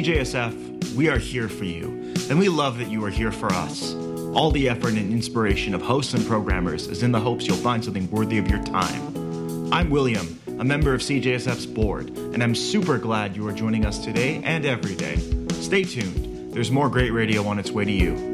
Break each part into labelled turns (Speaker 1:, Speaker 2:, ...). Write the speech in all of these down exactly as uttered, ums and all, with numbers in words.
Speaker 1: J S F, we are here for you, and we love that you are here for us. All the effort and inspiration of hosts and programmers is in the hopes you'll find something worthy of your time. I'm William, a member of C J S F's board, and I'm super glad you are joining us today and every day. Stay tuned. There's more great radio on its way to you.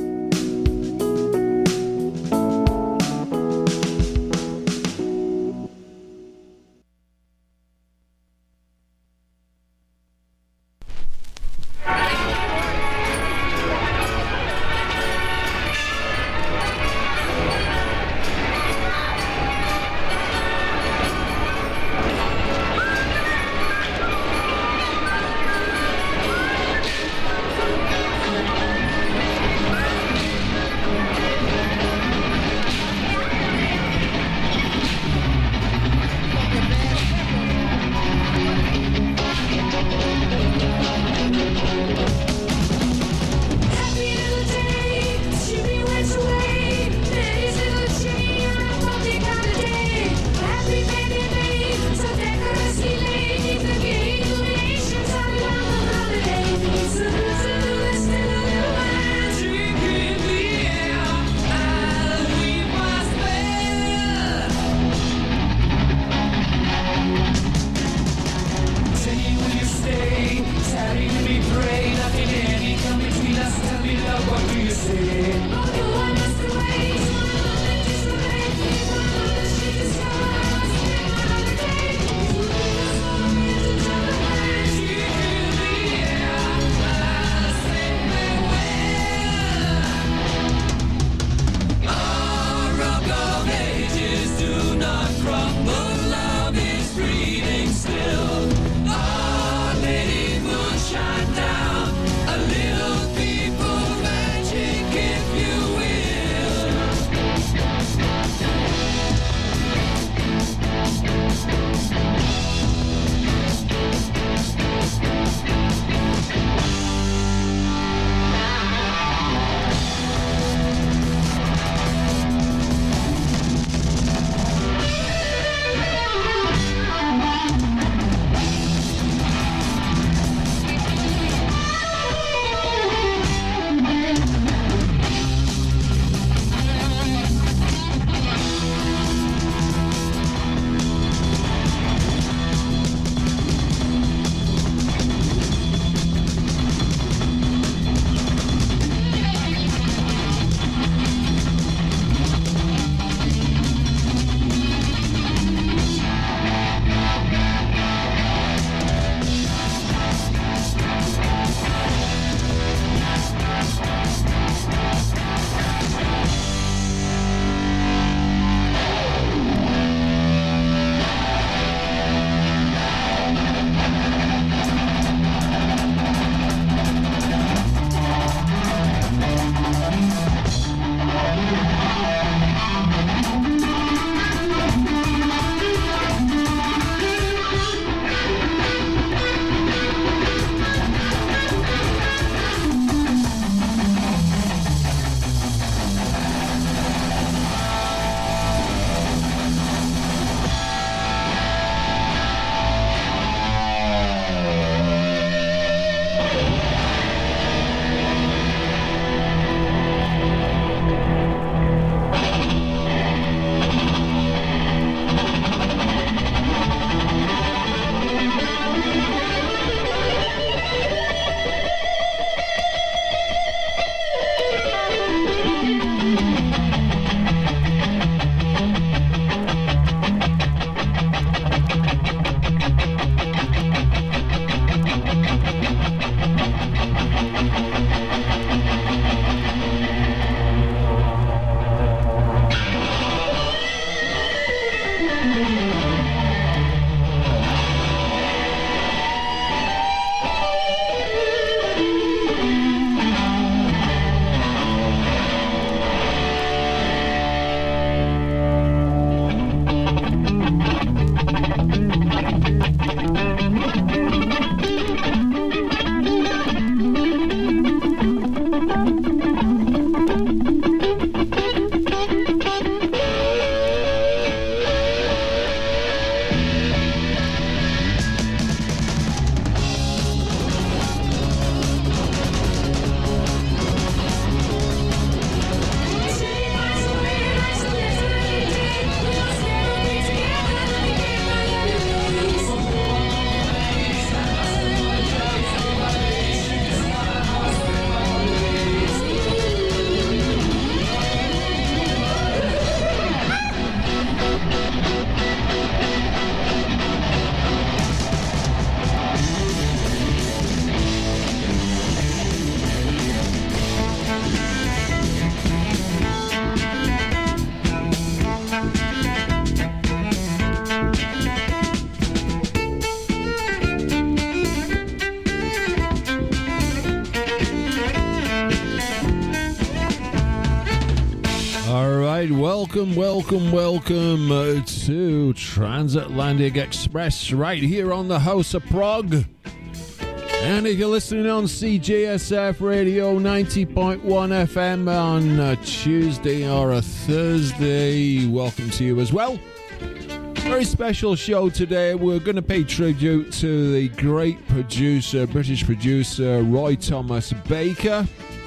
Speaker 2: All right, welcome, welcome, welcome uh, to Transatlantic Express right here on the House of Prog. And if you're listening on C J S F Radio ninety point one F M on a Tuesday or a Thursday, welcome to you as well. Very special show today. We're going to pay tribute to the great producer, British producer, Roy Thomas Baker.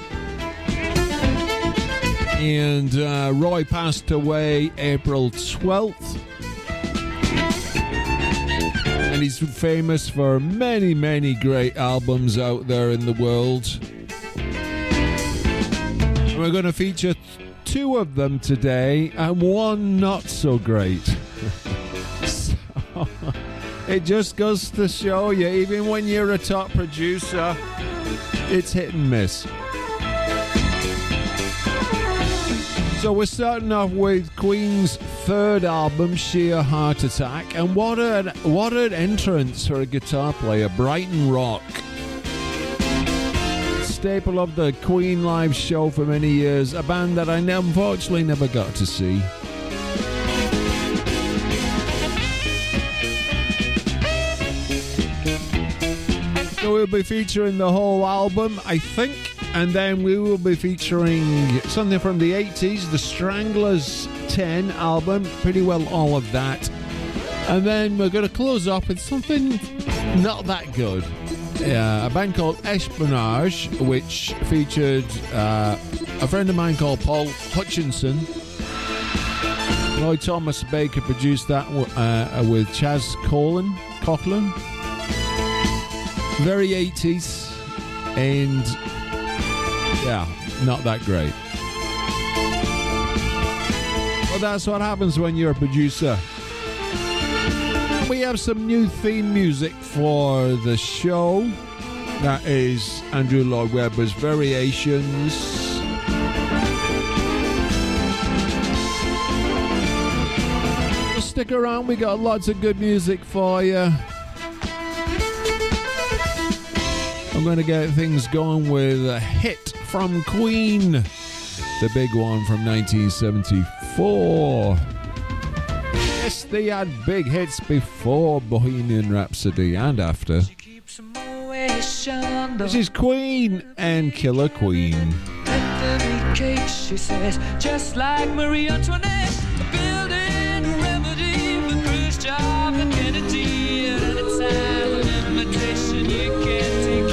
Speaker 2: And uh, Roy passed away April twelfth. And he's famous for many, many great albums out there in the world. And we're going to feature two of them today and one not so great. So, it just goes to show you, even when you're a top producer, it's hit and miss. So we're starting off with Queen's third album, Sheer Heart Attack, and what an what an entrance for a guitar player, Brighton Rock. Staple of the Queen live show for many years, a band that I unfortunately never got to see. So we'll be featuring the whole album, I think. And then we will be featuring something from the eighties, the Stranglers ten album, pretty well all of that. And then we're going to close off with something not that good. Uh, a band called Espionage, which featured uh, a friend of mine called Paul Hutchinson. Roy Thomas Baker produced that uh, with Chaz Colin, Coughlin. Very eighties, and yeah, not that great. But that's what happens when you're a producer. We have some new theme music for the show. That is Andrew Lloyd Webber's Variations. So stick around, we got lots of good music for you. I'm going to get things going with a hit from Queen, the big one from nineteen seventy-four. Yes, they had big hits before Bohemian Rhapsody and after. This is Queen and Killer Queen.
Speaker 3: Cake, she says, just like Marie Antoinette, building a remedy for Khrushchev and Kennedy. At any time, an invitation you can't take.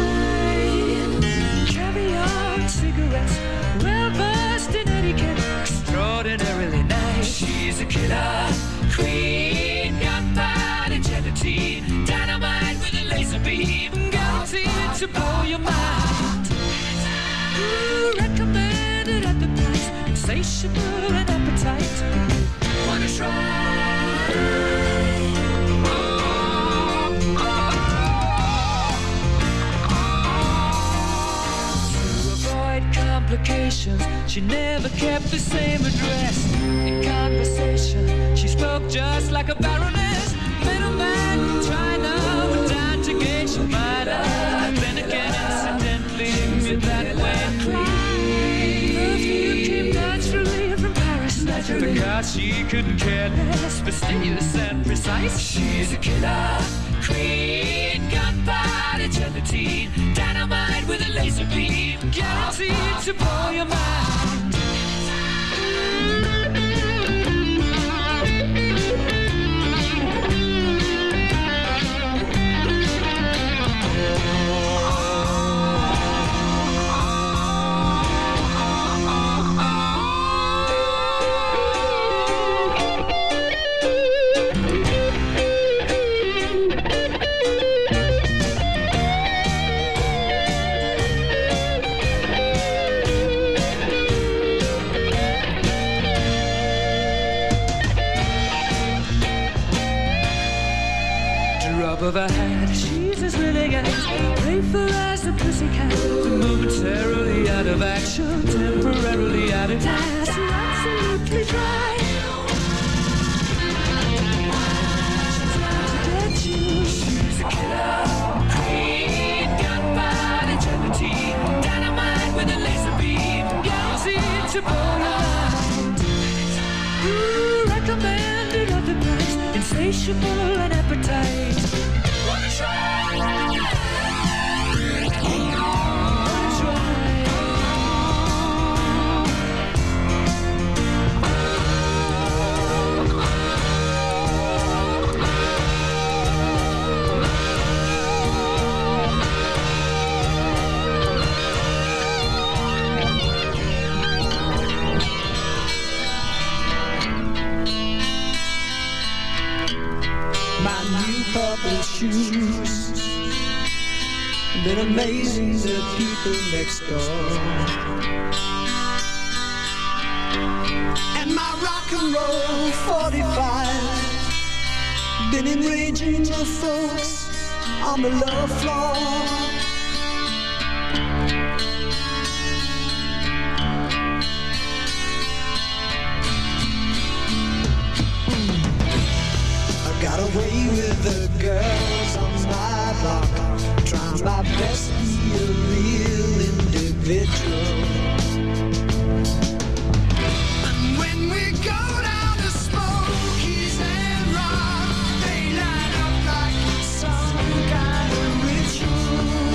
Speaker 3: Cigarettes, well versed in etiquette, extraordinarily nice. She's a killer queen, gunpowder gelatine, dynamite with a laser beam, guaranteed to blow your mind. Ooh, recommended at the price, insatiable and appetite. Wanna try? Complications. She never kept the same address. In conversation, she spoke just like a baroness. Middleman from China went down to Geisha Minor. Then again, incidentally, met that way. Perfume came naturally from Paris. Naturally. Because she couldn't care less, fastidious and precise. She's a killer queen, gunpowder gelatine, dynamite with a laser beam, guaranteed to blow your mind. Of her hand, she's as willing as playful as a pussycat, momentarily out of action, temporarily out of class, absolutely dry. She's a killer queen, gunpowder gelatine, dynamite with a laser beam, guaranteed to blow her. insatiable an appetite. Wanna try? Wanna try?
Speaker 4: Purple shoes, been amazing the people next door. And my rock and roll forty-five, been enraging the folks on the lower floor. Got away with the girls on my block, trying my best to be a real individual. And when we go down to Smokies and Rock, they light up like some kind of ritual.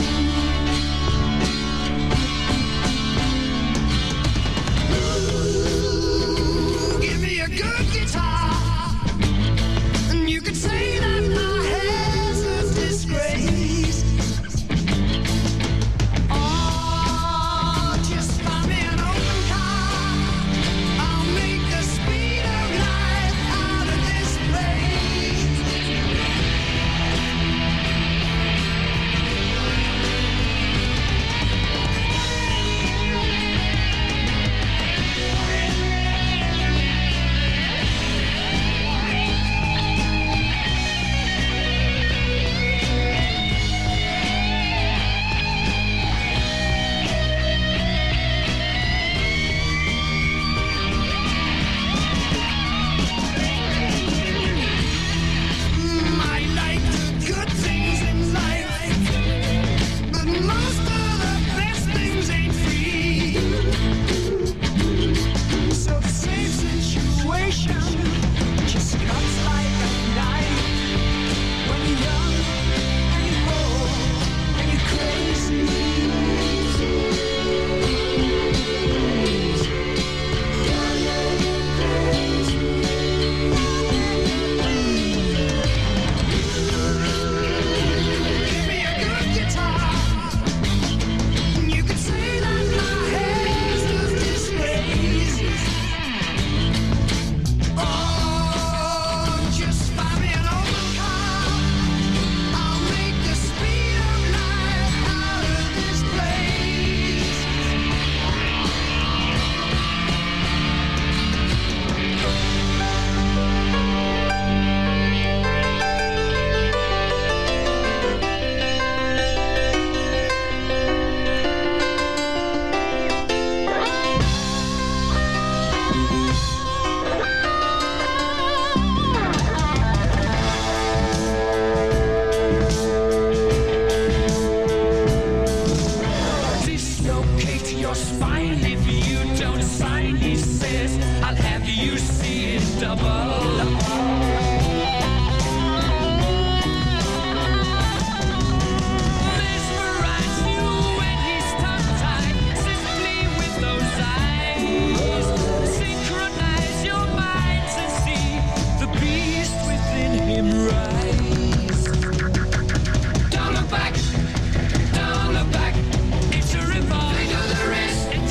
Speaker 4: Ooh, give me a good guitar. You could say that my hair's a disgrace. Oh, just find me an open car. I'll make the speed of light out of this place.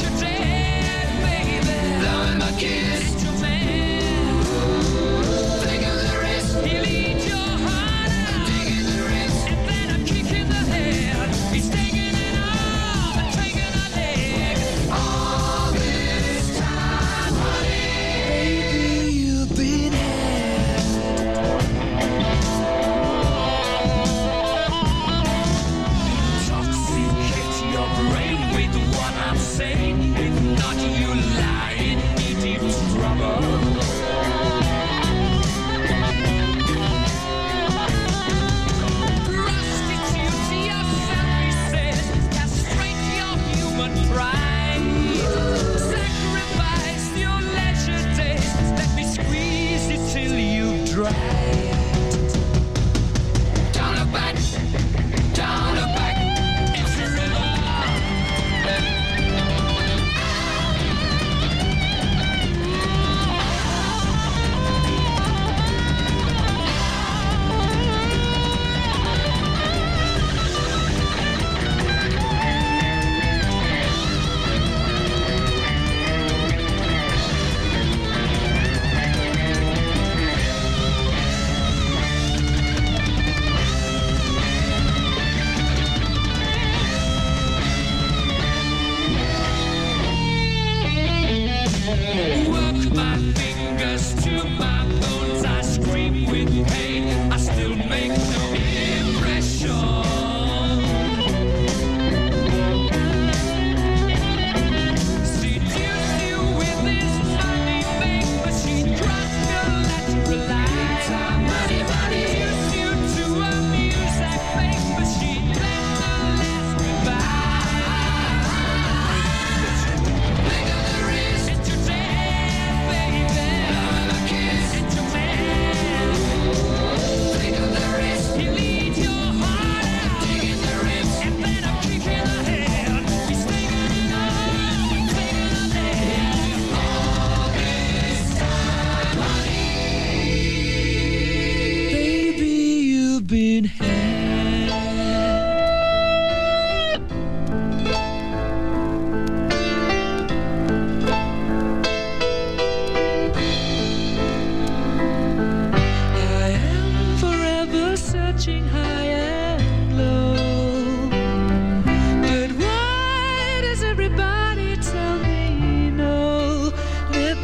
Speaker 3: Kiss to me.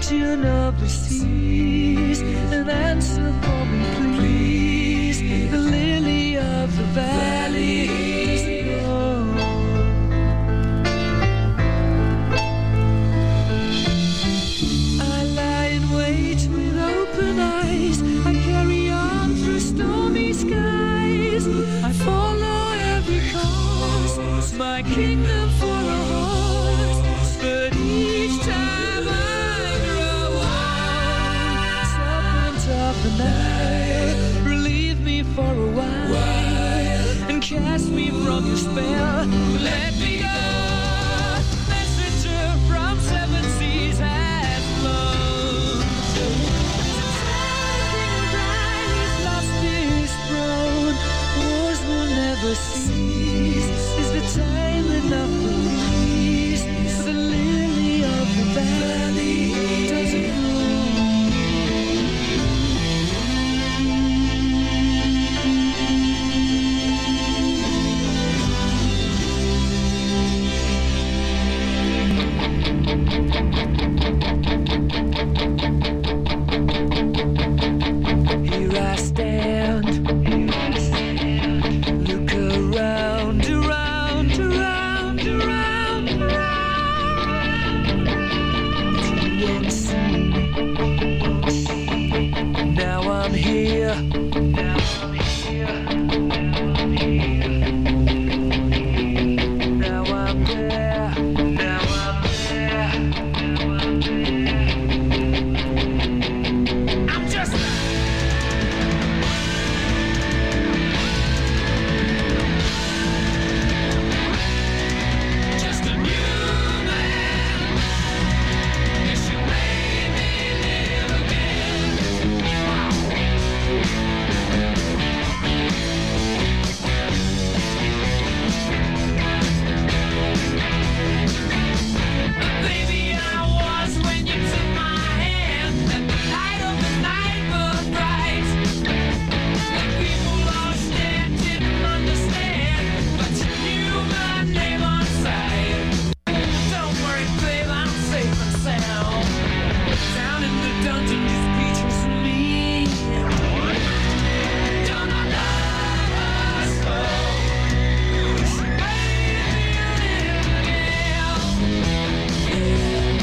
Speaker 3: to your noble seas and answer for me, please. The lily of the valley. Oh. I lie in wait with open eyes. I carry on through stormy skies. I follow every course, my kingdom for a horse. But each time I grow old, serpent of the night, relieve me for a while and cast me from your spell. Let me go. Messenger from seven seas has flown. He's lost his throne. Wars will never cease. Is the time enough for peace? The lily of the valley doesn't bloom. Here I stand, look around, around, around, around, around. But you won't see me. Now I'm here, now I'm here, now I'm there, now I'm there, now I'm there. I'm just Just a new man. Yes, you made me live again. Baby, I was when you took my hand, and the light of the night was bright. The people lost there didn't understand, but you knew my name on sight. Don't worry, babe, I'm safe and sound. Down in the dungeon, just pictures of me. Don't I love us so? She made me live again.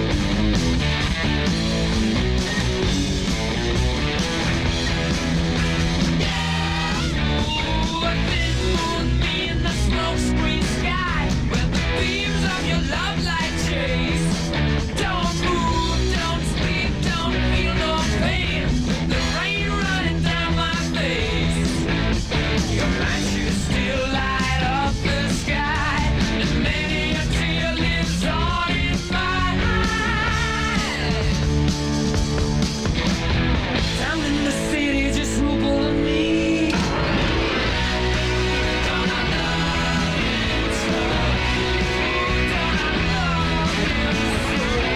Speaker 3: Ooh, a thin moon be in the smoke-screen sky, where the beams of your love light chase. Don't move, don't speak, don't feel no pain. The rain running down my face. Your matches still light up the sky, and many a tear lives on in my eyes. Down in the city, just rule of me. Don't I love you so? Don't I love you so?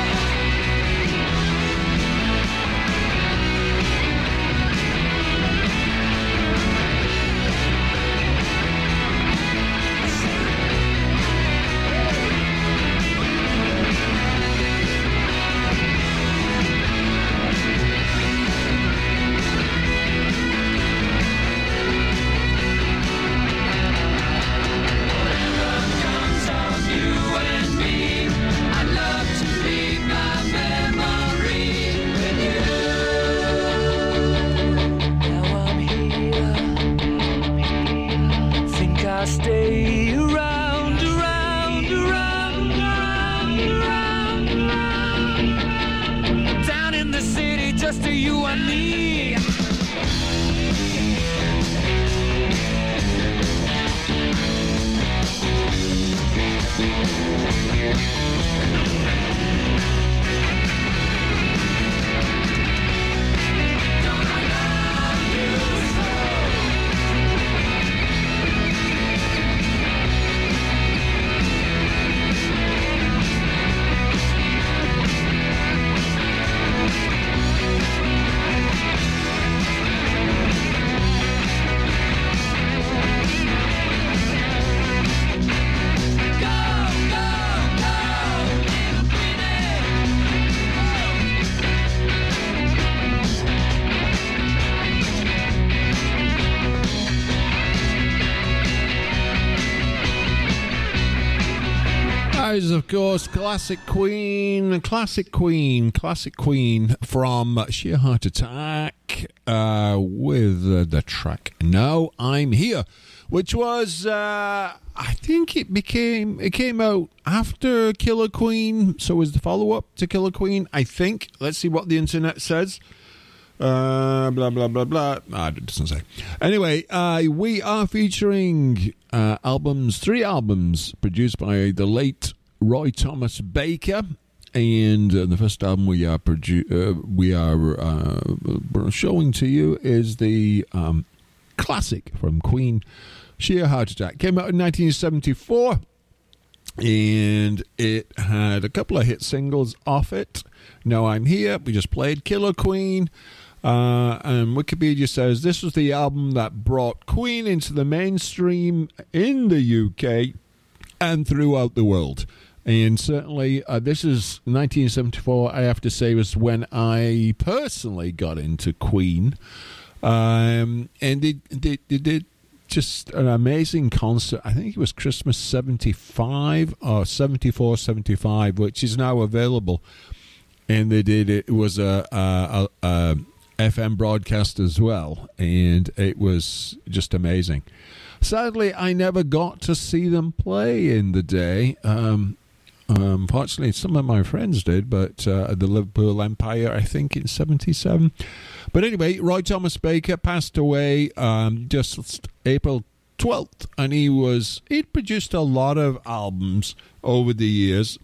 Speaker 3: Comes of you and me. I love to leave my memory with you. Now I'm here. Think I'll stay around, around, around, around, around, around. Down in the city, just to you and me. Don't I love you so?
Speaker 2: was, of course, Classic Queen, Classic Queen, Classic Queen from Sheer Heart Attack uh, with uh, the track Now I'm Here, which was, uh, I think it became, it came out after Killer Queen, so it was the follow-up to Killer Queen, I think. Let's see what the internet says. Uh, blah, blah, blah, blah. Ah, it doesn't say. Anyway, uh, we are featuring uh, albums, three albums produced by the late Roy Thomas Baker. And uh, the first album we are produ- uh, we are uh, showing to you is the um, classic from Queen, Sheer Heart Attack. Came out in nineteen seventy-four. And it had a couple of hit singles off it. Now I'm Here. We just played Killer Queen. Uh, and Wikipedia says this was the album that brought Queen into the mainstream in the U K and throughout the world. And certainly, uh, this is nineteen seventy-four, I have to say, was when I personally got into Queen. Um, and they, they, they did just an amazing concert. I think it was Christmas seventy-five or seventy-four, seventy-five, which is now available. And they did it. It was a, a, a, a F M broadcast as well, and it was just amazing. Sadly, I never got to see them play in the day. Um, unfortunately, some of my friends did, but uh, at the Liverpool Empire, I think in seventy-seven. But anyway, Roy Thomas Baker passed away um, just April twelfth, and he was he'd produced a lot of albums over the years.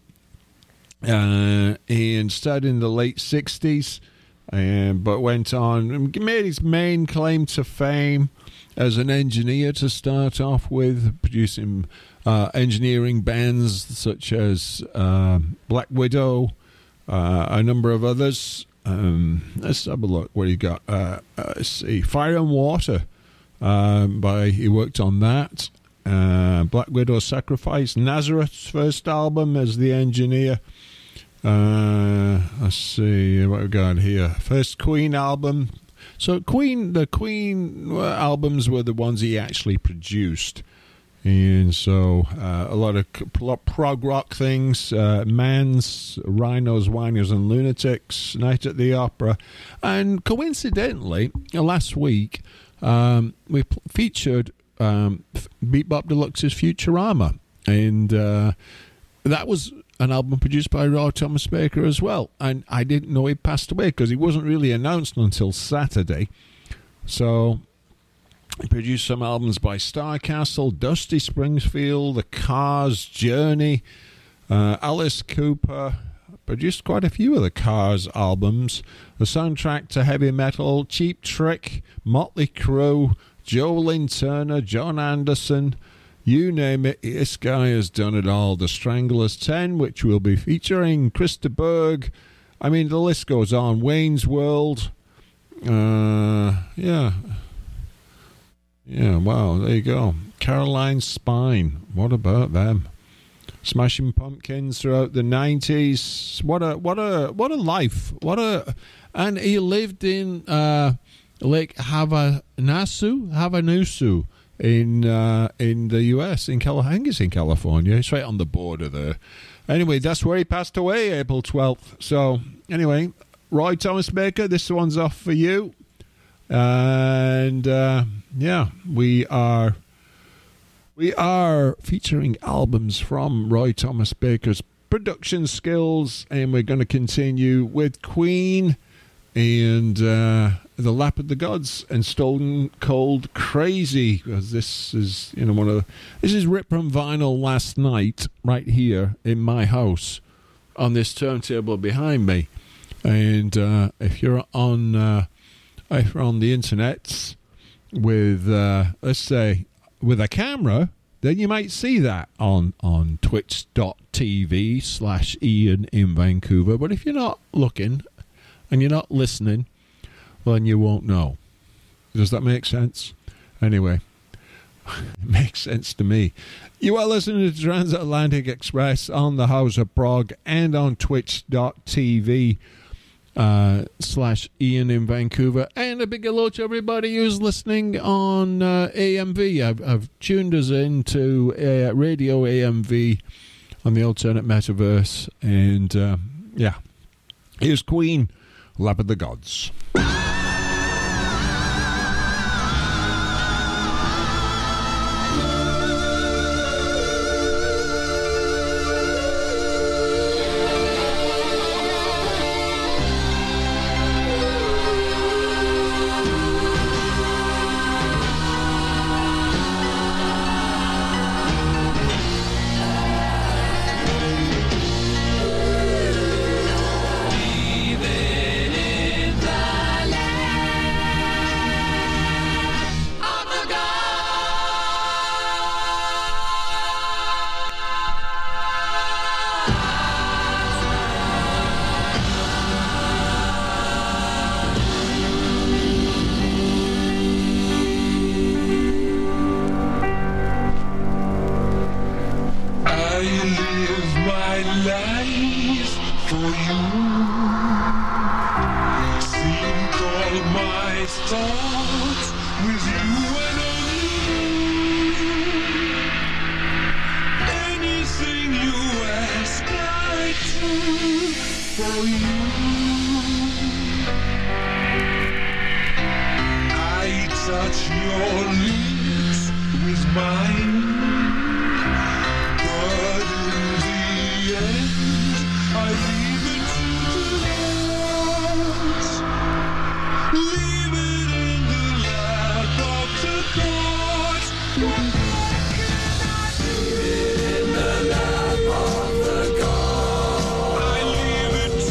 Speaker 2: Uh, and started in the late sixties, and but went on, made his main claim to fame as an engineer to start off with, producing uh, engineering bands such as uh, Black Widow, uh, a number of others. Um, let's have a look. What he got? Uh, uh, let's see, Fire and Water. Um, by he worked on that. Uh, Black Widow Sacrifice, Nazareth's first album as the engineer. Uh, let's see what we got here. First Queen album. So Queen, the Queen albums were the ones he actually produced, and so uh, a lot of prog rock things, uh, Mans, Rhinos, Whiners, and Lunatics, Night at the Opera, and coincidentally, last week um, we p- featured um, Beat Bop Deluxe's Futurama, and uh, that was an album produced by Roy Thomas Baker as well. And I didn't know he passed away because he wasn't really announced until Saturday. So he produced some albums by Starcastle, Dusty Springfield, The Cars, Journey, uh, Alice Cooper. Produced quite a few of the Cars albums. The soundtrack to Heavy Metal, Cheap Trick, Motley Crue, Joe Lynn Turner, John Anderson. You name it, this guy has done it all. The Stranglers ten, which will be featuring Krista Berg. I mean, the list goes on. Wayne's World. Uh, yeah. Yeah, wow, there you go. Caroline Spine. What about them? Smashing Pumpkins throughout the nineties. What a what a what a life. What a and he lived in uh, Lake Havasu, Havanusu. In uh, in the U S, in California, I think it's in California. It's right on the border there. Anyway, that's where he passed away, April twelfth. So, anyway, Roy Thomas Baker, this one's off for you. And, uh, yeah, we are we are featuring albums from Roy Thomas Baker's production skills, and we're going to continue with Queen and uh, The Lap of the Gods and Stone Cold Crazy, because this is, you know, one of the, this is ripped from vinyl last night right here in my house on this turntable behind me. And uh, if you're on uh, if you're on the internet with uh, let's say with a camera, then you might see that on on twitch.tv slash Ian in Vancouver. But if you're not looking and you're not listening, well, then you won't know. Does that make sense? Anyway, it makes sense to me. You are listening to Transatlantic Express on the House of Prog and on twitch.tv uh, slash Ian in Vancouver. And a big hello to everybody who's listening on uh, A M V. I've, I've tuned us into uh, Radio A M V on the alternate metaverse. And uh, yeah, here's Queen, Lap of the Gods.
Speaker 5: Touch your lips with mine.